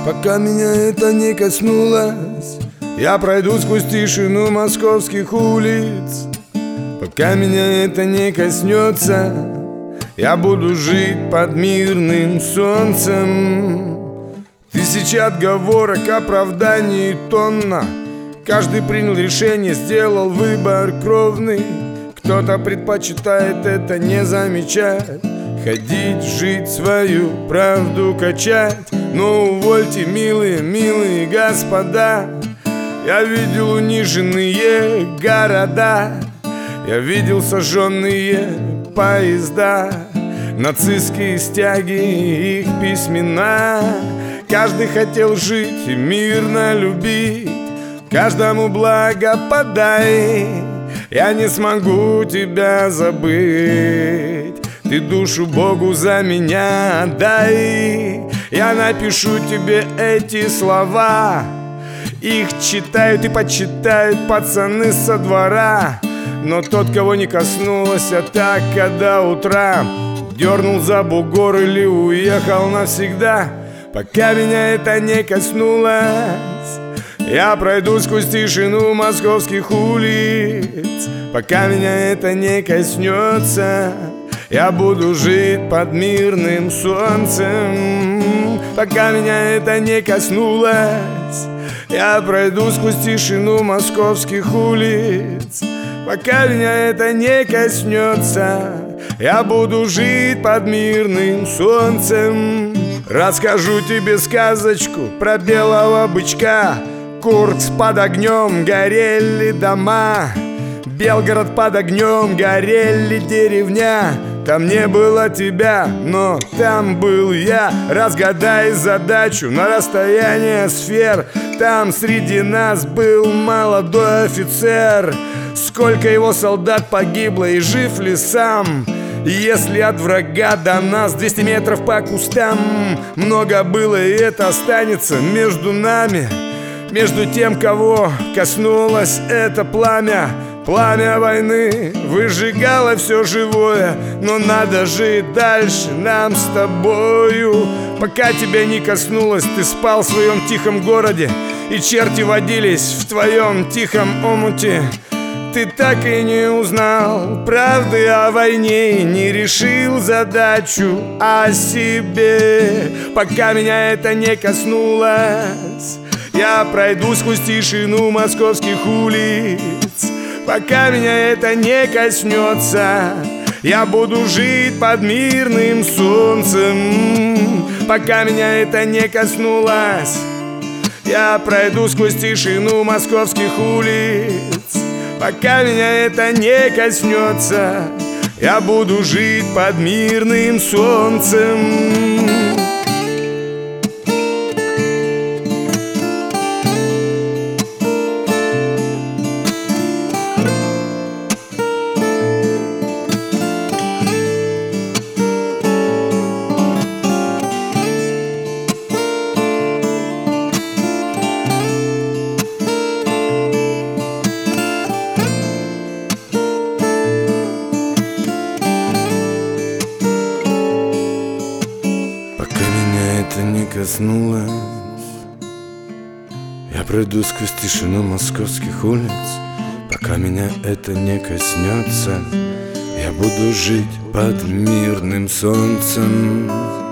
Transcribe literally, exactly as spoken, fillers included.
Пока меня это не коснулось, я пройду сквозь тишину московских улиц. Пока меня это не коснется, я буду жить под мирным солнцем. Тысячи отговорок, оправданий тонна. Каждый принял решение, сделал выбор кровный. Кто-то предпочитает это не замечать, ходить, жить, свою правду качать. Но увольте, милые, милые господа, я видел униженные города, я видел сожженные поезда, нацистские стяги и их письмена. Каждый хотел жить и мирно любить, каждому благо подай. Я не смогу тебя забыть, ты душу Богу за меня отдай. Я напишу тебе эти слова, их читают и почитают пацаны со двора. Но тот, кого не коснулось атака до утра, дернул за бугор или уехал навсегда. Пока меня это не коснулось, я пройду сквозь тишину московских улиц. Пока меня это не коснется, я буду жить под мирным солнцем. Пока меня это не коснулось, я пройду сквозь тишину московских улиц. Пока меня это не коснется, я буду жить под мирным солнцем. Расскажу тебе сказочку про белого бычка. Курск под огнем, горели дома. Белгород под огнем, горели деревня. Там не было тебя, но там был я. Разгадай задачу на расстояние сфер. Там среди нас был молодой офицер. Сколько его солдат погибло и жив ли сам? Если от врага до нас двести метров по кустам, много было, и это останется между нами, между тем, кого коснулось это пламя. Пламя войны выжигало все живое, но надо жить дальше нам с тобою. Пока тебя не коснулось, ты спал в своем тихом городе, и черти водились в твоем тихом омуте. Ты так и не узнал правды о войне, не решил задачу о себе. Пока меня это не коснулось, я пройду сквозь тишину московских улиц. Пока меня это не коснется, я буду жить под мирным солнцем. Пока меня это не коснулось, я пройду сквозь тишину московских улиц. Пока меня это не коснется, я буду жить под мирным солнцем. Это не коснулось, я пройду сквозь тишину московских улиц. Пока меня это не коснется, я буду жить под мирным солнцем.